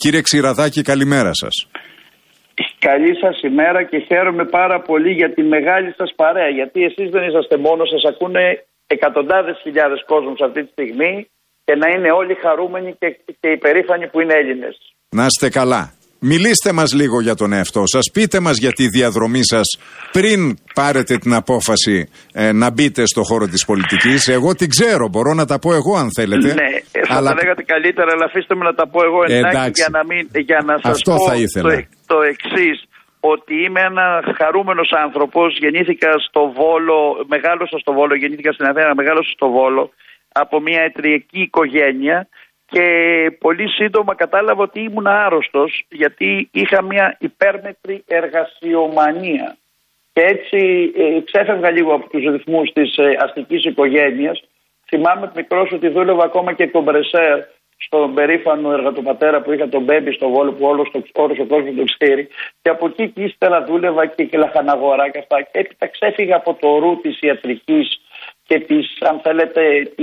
Κύριε Ξηραδάκη, καλημέρα σας. Καλή σας ημέρα και χαίρομαι πάρα πολύ για τη μεγάλη σας παρέα. Γιατί εσείς δεν είσαστε μόνος, σας ακούνε εκατοντάδες χιλιάδες κόσμος αυτή τη στιγμή και να είναι όλοι χαρούμενοι και υπερήφανοι που είναι Έλληνες. Να είστε καλά. Μιλήστε μας λίγο για τον εαυτό σας. Πείτε μας για τη διαδρομή σας πριν πάρετε την απόφαση να μπείτε στο χώρο της πολιτικής. Εγώ την ξέρω, μπορώ να τα πω εγώ αν θέλετε. Ναι, θα τα λέγατε καλύτερα, αλλά αφήστε με να τα πω εγώ εντάχει για να σας αυτό πω θα ήθελα. Το εξής. Ότι είμαι ένα χαρούμενος άνθρωπος, γεννήθηκα στο Βόλο, μεγάλωσα στο Βόλο, γεννήθηκα στην Αθήνα, μεγάλωσα στο Βόλο, από μια ετριακή οικογένεια. Και πολύ σύντομα κατάλαβα ότι ήμουν άρρωστος, γιατί είχα μια υπέρμετρη εργασιομανία. Και έτσι ξέφευγα λίγο από τους ρυθμούς της αστικής οικογένειας. Θυμάμαι μικρός ότι δούλευα ακόμα και κομπρεσέρ στον περήφανο εργατοπατέρα που είχα, τον Μπέμπι στο Βόλο, που όλος ο κόσμος το ξέρει. Και από εκεί και ύστερα δούλευα και λαχαναγορά και αυτά. Και έπειτα ξέφυγα από το ρου της ιατρικής και της, αν θέλετε,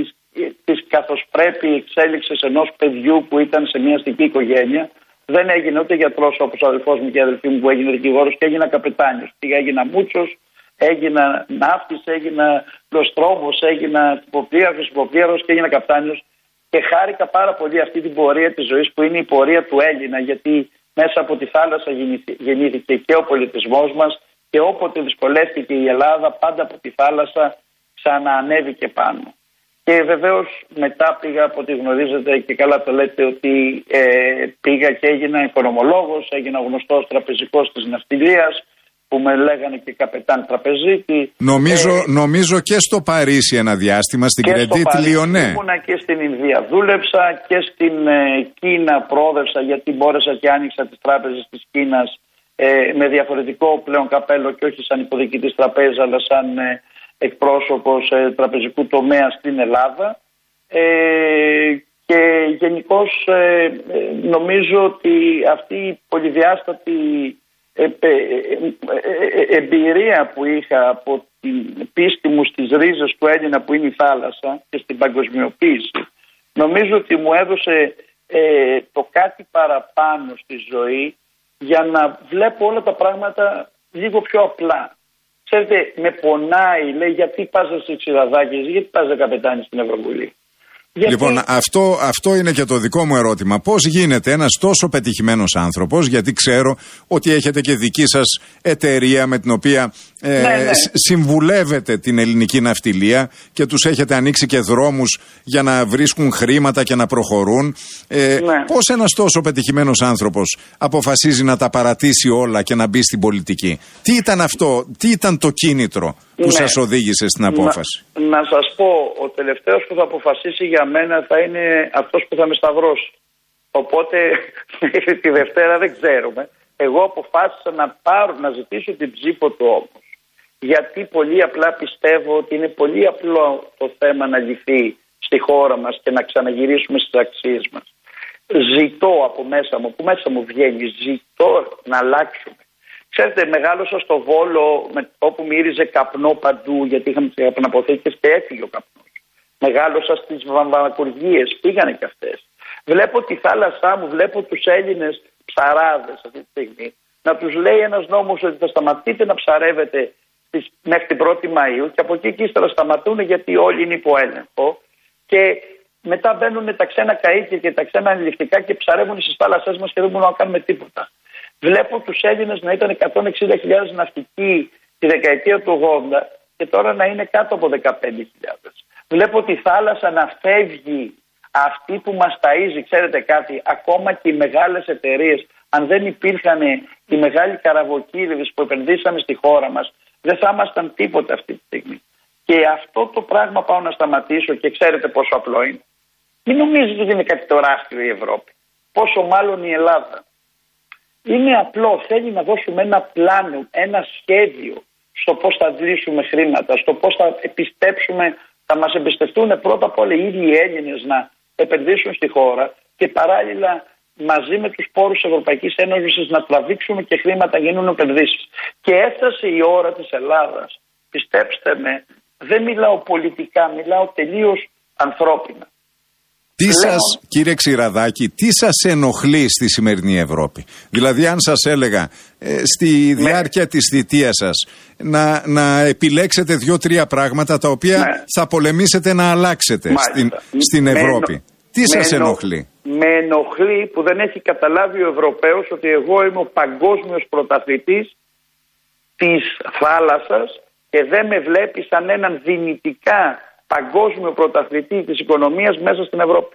της καθώς πρέπει εξέλιξης ενός παιδιού που ήταν σε μια αστική οικογένεια. Δεν έγινε ούτε γιατρός όπως ο αδελφός μου και η αδελφή μου που έγινε δικηγόρος, και έγινα καπετάνιος. Έγινα μούτσος, έγινα ναύτης, έγινα πλωστρόμος, έγινα υποπλήρωση και έγινα καπετάνιος. Και χάρηκα πάρα πολύ αυτή την πορεία της ζωής που είναι η πορεία του Έλληνα, γιατί μέσα από τη θάλασσα γεννήθηκε και ο πολιτισμός μας, και όποτε δυσκολεύτηκε η Ελλάδα, πάντα από τη θάλασσα ξαναανέβηκε πάνω. Και βεβαίως μετά πήγα, από ό,τι γνωρίζετε και καλά το λέτε, ότι πήγα και έγινα οικονομολόγος, έγινα γνωστός τραπεζικός της ναυτιλίας, που με λέγανε και καπετάν τραπεζίτη. Νομίζω και στο Παρίσι ένα διάστημα, στην Κρεντίτ Λιονέ. Ήμουνα και στην Ινδία δούλεψα και στην Κίνα προόδευσα, γιατί μπόρεσα και άνοιξα τις τράπεζες της Κίνας με διαφορετικό πλέον καπέλο, και όχι σαν υποδικητής τραπέζα, αλλά σαν εκπρόσωπος τραπεζικού τομέα στην Ελλάδα. Και γενικώς νομίζω ότι αυτή η πολυδιάστατη εμπειρία που είχα από την πίστη μου στις ρίζες του Έλληνα που είναι η θάλασσα και στην παγκοσμιοποίηση, νομίζω ότι μου έδωσε το κάτι παραπάνω στη ζωή για να βλέπω όλα τα πράγματα λίγο πιο απλά. Ξέρετε, με πονάει, λέει, γιατί πας σε Ξηραδάκης, γιατί πας σε καπετάνης στην Ευρωβουλή. Λοιπόν, αυτό είναι και το δικό μου ερώτημα. Πώς γίνεται ένας τόσο πετυχημένος άνθρωπος, γιατί ξέρω ότι έχετε και δική σας εταιρεία με την οποία συμβουλεύετε την ελληνική ναυτιλία και τους έχετε ανοίξει και δρόμους για να βρίσκουν χρήματα και να προχωρούν. Πώς ένας τόσο πετυχημένος άνθρωπος αποφασίζει να τα παρατήσει όλα και να μπει στην πολιτική? Τι ήταν αυτό, τι ήταν το κίνητρο που σας οδήγησε στην απόφαση? Να σας πω, ο τελευταίος που θα αποφασίσει για μένα θα είναι αυτός που θα με σταυρώσει. Οπότε τη Δευτέρα δεν ξέρουμε. Εγώ αποφάσισα να ζητήσω την ψήφο του όμως. Γιατί πολύ απλά πιστεύω ότι είναι πολύ απλό το θέμα να λυθεί στη χώρα μας και να ξαναγυρίσουμε στις αξίες μας. Ζητώ από μέσα μου, που μέσα μου βγαίνει, ζητώ να αλλάξουμε. Ξέρετε, μεγάλωσα στο Βόλο όπου μύριζε καπνό παντού, γιατί είχαμε τις καπναποθήκες και έφυγε ο καπνός. Μεγάλωσα στις βαμβακουργίες, πήγανε και αυτές. Βλέπω τη θάλασσά μου, βλέπω τους Έλληνες ψαράδες αυτή τη στιγμή να τους λέει ένας νόμος ότι θα σταματείτε να ψαρεύετε μέχρι την 1η Μαΐου, και από εκεί και ύστερα σταματούν, γιατί όλοι είναι υπό έλεγχο, και μετά μπαίνουν τα ξένα καΐκια και τα ξένα αντιληφτικά και ψαρεύουν στις θάλασσές μας και δεν μπορούμε να κάνουμε τίποτα. Βλέπω τους Έλληνες να ήταν 160.000 ναυτικοί τη δεκαετία του 80 και τώρα να είναι κάτω από 15.000. Βλέπω τη θάλασσα να φεύγει αυτή που μας ταΐζει. Ξέρετε κάτι, ακόμα και οι μεγάλες εταιρείες, αν δεν υπήρχαν οι μεγάλοι καραβοκύλιδες που επενδύσαμε στη χώρα μας, δεν θα ήμασταν τίποτα αυτή τη στιγμή. Και αυτό το πράγμα πάω να σταματήσω, και ξέρετε πόσο απλό είναι. Μην νομίζετε ότι είναι κάτι τεράστιο η Ευρώπη. Πόσο μάλλον η Ελλάδα. Είναι απλό, θέλει να δώσουμε ένα πλάνο, ένα σχέδιο στο πώς θα αντλήσουμε χρήματα, στο πώς θα θα μας εμπιστευτούν πρώτα απ' όλα οι ίδιοι οι Έλληνες να επενδύσουν στη χώρα, και παράλληλα μαζί με τους πόρους της Ευρωπαϊκής Ένωσης να τραβήξουμε και χρήματα, γίνουν επενδύσεις. Και έφτασε η ώρα της Ελλάδας, πιστέψτε με, δεν μιλάω πολιτικά, μιλάω τελείως ανθρώπινα. Κύριε Ξηραδάκη, τι σας ενοχλεί στη σημερινή Ευρώπη? Δηλαδή, αν σας έλεγα στη διάρκεια της θητείας σας να επιλέξετε 2-3 πράγματα τα οποία θα πολεμήσετε να αλλάξετε στην Ευρώπη. Τι σας ενοχλεί? Με ενοχλεί που δεν έχει καταλάβει ο Ευρωπαίος ότι εγώ είμαι ο παγκόσμιος πρωταθλητής της θάλασσας και δεν με βλέπει σαν έναν δυνητικά παγκόσμιο πρωταθλητή της οικονομίας μέσα στην Ευρώπη.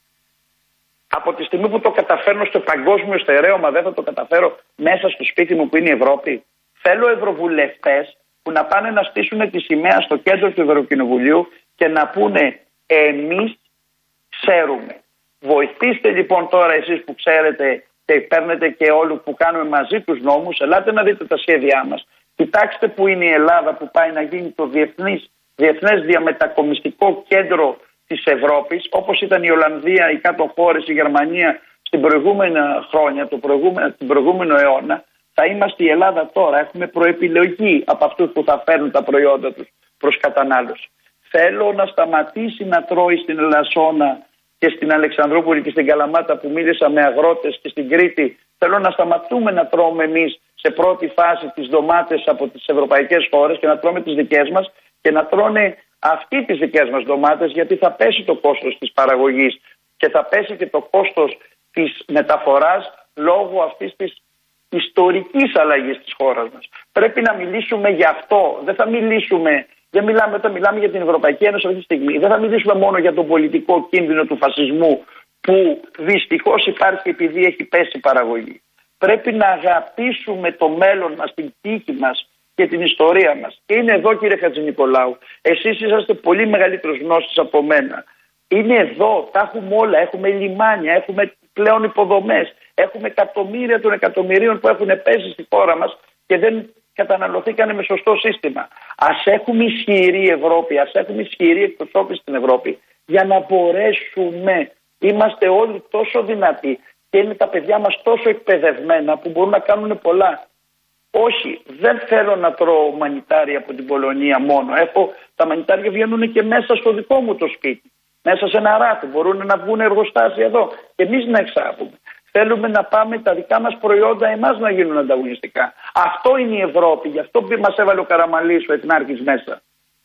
Από τη στιγμή που το καταφέρνω στο παγκόσμιο στερέωμα, δεν θα το καταφέρω μέσα στο σπίτι μου που είναι η Ευρώπη. Θέλω ευρωβουλευτές που να πάνε να στήσουν τη σημαία στο κέντρο του Ευρωκοινοβουλίου και να πούνε εμείς ξέρουμε. Βοηθήστε λοιπόν τώρα εσείς που ξέρετε και παίρνετε και όλοι που κάνουμε μαζί τους νόμους, ελάτε να δείτε τα σχέδιά μας. Κοιτάξτε που είναι η Ελλάδα που πάει να γίνει το διεθνές διαμετακομιστικό κέντρο της Ευρώπης, όπως ήταν η Ολλανδία, οι κάτω χώρες, η Γερμανία στην προηγούμενα χρόνια, την προηγούμενο αιώνα. Θα είμαστε η Ελλάδα τώρα. Έχουμε προεπιλογή από αυτούς που θα φέρνουν τα προϊόντα τους προς κατανάλωση. Θέλω να σταματήσει να τρώει στην Ελασσόνα και στην Αλεξανδρούπολη και στην Καλαμάτα που μίλησα με αγρότες και στην Κρήτη. Θέλω να σταματούμε να τρώμε εμείς σε πρώτη φάση τις ντομάτες από τις ευρωπαϊκές χώρες και να τρώμε τις δικές μας και να τρώνε αυτοί τις δικές μας ντομάτες, γιατί θα πέσει το κόστος της παραγωγής και θα πέσει και το κόστος της μεταφοράς λόγω αυτής της ιστορικής αλλαγής της χώρας μας. Πρέπει να μιλήσουμε γι' αυτό. Όταν μιλάμε για την Ευρωπαϊκή Ένωση αυτή τη στιγμή, δεν θα μιλήσουμε μόνο για τον πολιτικό κίνδυνο του φασισμού που δυστυχώς υπάρχει επειδή έχει πέσει η παραγωγή. Πρέπει να αγαπήσουμε το μέλλον μας, την τύχη μας και την ιστορία μας. Και είναι εδώ, κύριε Χατζηνικολάου. Εσείς είσαστε πολύ μεγαλύτερος γνώστης από μένα. Είναι εδώ, τα έχουμε όλα. Έχουμε λιμάνια, έχουμε πλέον υποδομές. Έχουμε εκατομμύρια των εκατομμυρίων που έχουν πέσει στη χώρα μας και δεν καταναλωθήκανε με σωστό σύστημα. Ας έχουμε ισχυρή Ευρώπη, ας έχουμε ισχυρή εκπροσώπηση στην Ευρώπη για να μπορέσουμε. Είμαστε όλοι τόσο δυνατοί και είναι τα παιδιά μας τόσο εκπαιδευμένα που μπορούν να κάνουν πολλά. Όχι, δεν θέλω να τρώω μανιτάρια από την Πολωνία μόνο. Τα μανιτάρια βγαίνουν και μέσα στο δικό μου το σπίτι. Μέσα σε ένα ράφι. Μπορούν να βγουν εργοστάσια εδώ. Και εμείς να εξάγουμε. Θέλουμε να πάμε τα δικά μας προϊόντα εμάς να γίνουν ανταγωνιστικά. Αυτό είναι η Ευρώπη. Γι' αυτό μας έβαλε ο Καραμανλής, ο Εθνάρχης μέσα.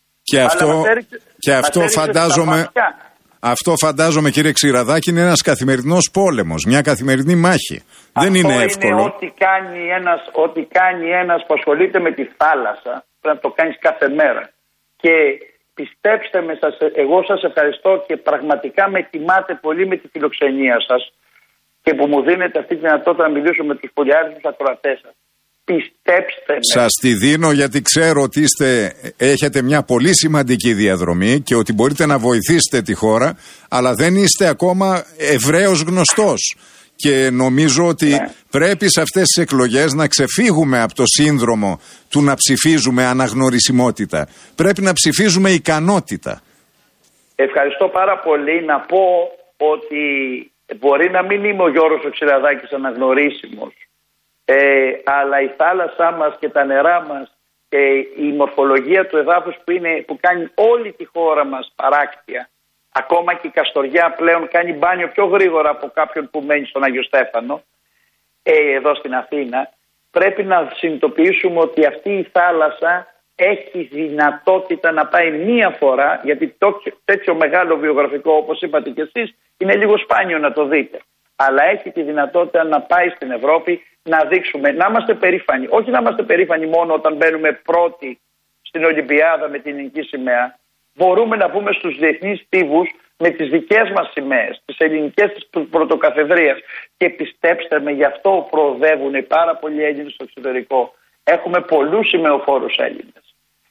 Αυτό φαντάζομαι, κύριε Ξηραδάκη, είναι ένας καθημερινός πόλεμος, μια καθημερινή μάχη. Δεν είναι εύκολο. Είναι ό,τι κάνει ένας που ασχολείται με τη θάλασσα, πρέπει να το κάνεις κάθε μέρα. Και πιστέψτε με, εγώ σας ευχαριστώ και πραγματικά με τιμάτε πολύ με τη φιλοξενία σας και που μου δίνετε αυτή τη δυνατότητα να μιλήσω με τους πολυάριθμους ακροατές σας. Πιστέψτε με. Σας τη δίνω γιατί ξέρω ότι έχετε μια πολύ σημαντική διαδρομή και ότι μπορείτε να βοηθήσετε τη χώρα, αλλά δεν είστε ακόμα ευρέως γνωστός. Και νομίζω ότι πρέπει σε αυτές τις εκλογές να ξεφύγουμε από το σύνδρομο του να ψηφίζουμε αναγνωρισιμότητα. Πρέπει να ψηφίζουμε ικανότητα. Ευχαριστώ πάρα πολύ. Να πω ότι μπορεί να μην είμαι ο Γιώργος ο Ξηραδάκης αναγνωρίσιμος, αλλά η θάλασσά μας και τα νερά μας και η μορφολογία του εδάφους που κάνει όλη τη χώρα μας παράκτια. Ακόμα και η Καστοριά πλέον κάνει μπάνιο πιο γρήγορα από κάποιον που μένει στον Άγιο Στέφανο, εδώ στην Αθήνα. Πρέπει να συνειδητοποιήσουμε ότι αυτή η θάλασσα έχει δυνατότητα να πάει μία φορά, γιατί τέτοιο μεγάλο βιογραφικό όπως είπατε και εσείς είναι λίγο σπάνιο να το δείτε. Αλλά έχει τη δυνατότητα να πάει στην Ευρώπη, να δείξουμε, να είμαστε περήφανοι. Όχι να είμαστε περήφανοι μόνο όταν μπαίνουμε πρώτοι στην Ολυμπιάδα με την ελληνική σημαία. Μπορούμε να μπούμε στους διεθνείς στίβους με τις δικές μας σημαίες, τις ελληνικές της πρωτοκαθεδρίας. Και πιστέψτε με, γι' αυτό προοδεύουν πάρα πολλοί Έλληνες στο εξωτερικό. Έχουμε πολλούς σημεοφόρους Έλληνες.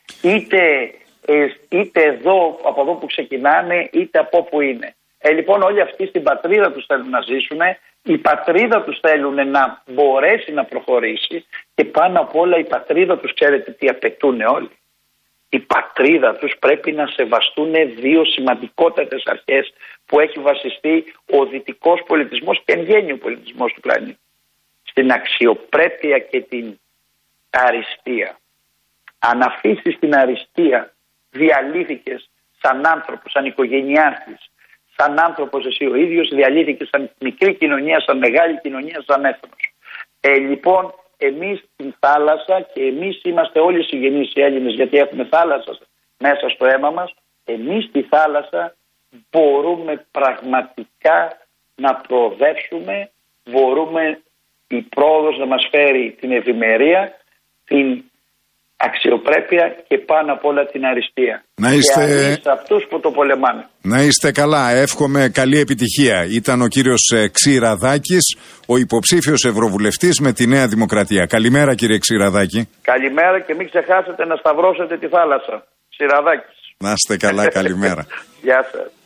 Είτε εδώ, από εδώ που ξεκινάνε, είτε από όπου είναι. Λοιπόν, όλοι αυτοί στην πατρίδα τους θέλουν να ζήσουν, η πατρίδα τους θέλουν να μπορέσει να προχωρήσει και πάνω απ' όλα η πατρίδα τους, ξέρετε τι απαιτούν όλοι. Η πατρίδα τους πρέπει να σεβαστούν δύο σημαντικότατες αρχές που έχει βασιστεί ο δυτικός πολιτισμός και εν γέννη ο πολιτισμός του πλανήτη. Στην αξιοπρέπεια και την αριστεία. Αν αφήσεις την αριστεία, διαλύθηκες σαν άνθρωπος, σαν οικογενειάρχης, σαν άνθρωπος εσύ ο ίδιος, διαλύθηκε σαν μικρή κοινωνία, σαν μεγάλη κοινωνία, σαν έθνος. Λοιπόν, εμείς στην θάλασσα, και εμείς είμαστε όλοι συγγενείς οι Έλληνες, γιατί έχουμε θάλασσα μέσα στο αίμα μας, εμείς στη θάλασσα μπορούμε πραγματικά να προοδεύσουμε, μπορούμε η πρόοδος να μας φέρει την ευημερία, την αξιοπρέπεια και πάνω απ' όλα την αριστεία. Να είστε... Και σε αυτούς που το πολεμάνε. Να είστε καλά, εύχομαι καλή επιτυχία. Ήταν ο κύριος Ξηραδάκης, ο υποψήφιος ευρωβουλευτής με τη Νέα Δημοκρατία. Καλημέρα κύριε Ξηραδάκη. Καλημέρα και μην ξεχάσετε να σταυρώσετε τη θάλασσα. Ξηραδάκης. Να είστε καλά, καλημέρα. Γεια σας.